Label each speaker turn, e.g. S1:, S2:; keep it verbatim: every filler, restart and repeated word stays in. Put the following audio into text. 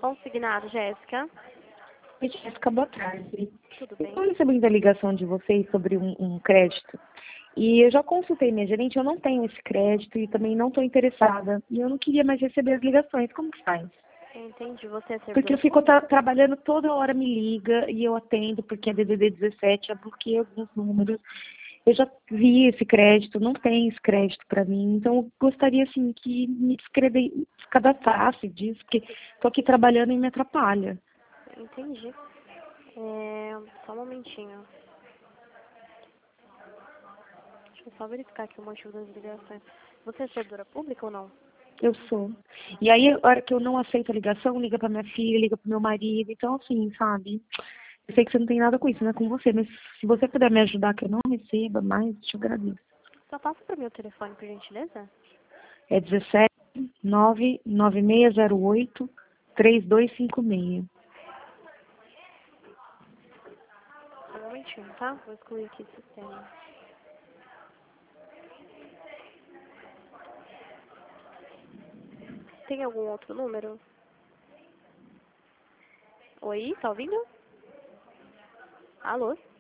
S1: Consignado, Jéssica.
S2: Oi, Jéssica, boa tarde.
S1: Tudo bem?
S2: Eu recebi a ligação de vocês sobre um, um crédito. E eu já consultei minha gerente, eu não tenho esse crédito e também não estou interessada. E eu não queria mais receber as ligações. Como que faz?
S1: Entendi. Você é
S2: Porque eu
S1: servidora
S2: fico tra
S1: pública?
S2: trabalhando, toda hora me liga e eu atendo, porque é D D D dezessete, eu bloqueei alguns números. Eu já vi esse crédito, não tem esse crédito para mim. Então eu gostaria, assim, que me descreve- descadastrasse disso, porque estou aqui trabalhando e me atrapalha.
S1: Entendi. É... Só um momentinho. Deixa eu só verificar aqui o motivo das ligações. Você é servidora pública ou não?
S2: Eu sou. E aí, a hora que eu não aceito a ligação, liga pra minha filha, liga pro meu marido. Então, assim, sabe? Eu sei que você não tem nada com isso, não é com você. Mas se você puder me ajudar, que eu não receba mais, te agradeço.
S1: Só passa para mim o telefone, por gentileza.
S2: É dezessete, nove nove seis zero oito, três dois cinco seis.
S1: Só um momentinho, tá? Vou excluir aqui o sistema. Tem algum outro número? Oi, tá ouvindo? Alô?